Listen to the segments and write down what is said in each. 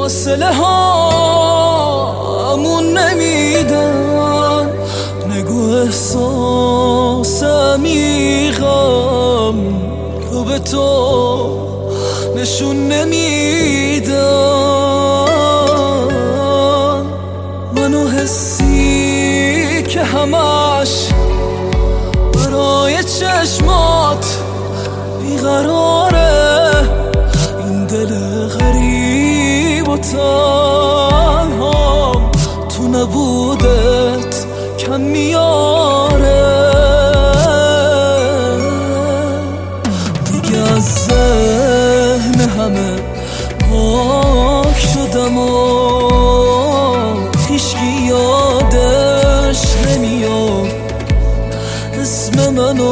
فاصله هامون نمیدن، نگو احساس عمیقم رو به تو نشون نمیدن. منو حسی که همش برای چشمات بیقراره، این دل غریب و تنهام تو نبودت کم میاره. دیگه از ذهن همه پاک شدم و هیچکی یادش نمیاد اسم منو.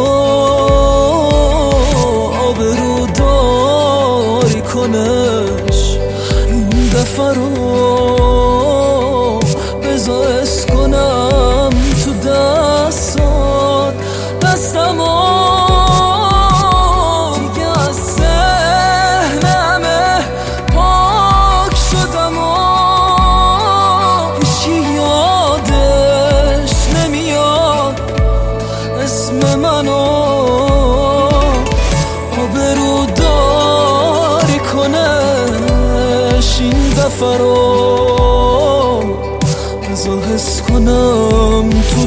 آبروداری کنش این دفعه رو بذار حس کنم تو دستات دستمو. دیگه از ذهنمه پاک شدم و هیچی یادش نمیاد اسم منو. آبروداری کنش این دفعه رو بذار حس کنم تو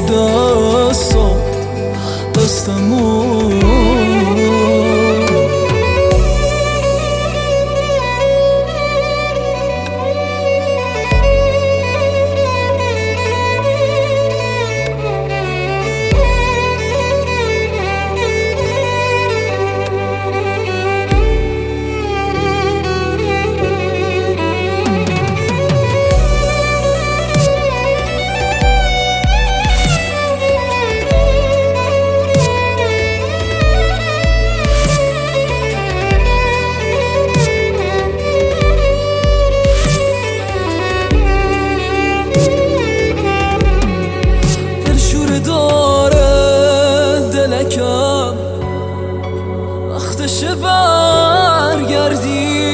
دستمو. وقتشه برگردی،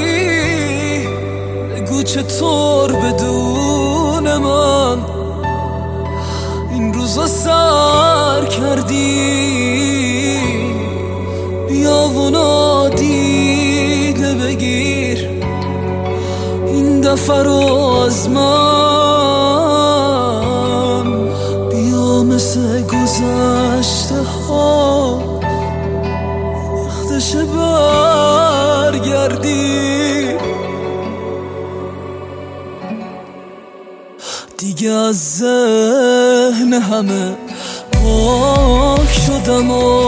بگو چطور بدون من این روزا سر کردی. بیا و نادیده بگیر این دفعه رو از من. بیا مثل گذشته ها وقتشه برگردی. دیگه از ذهن همه پاک شدم و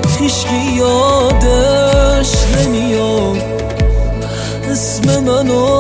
هیچکی یادش نمیاد اسم منو.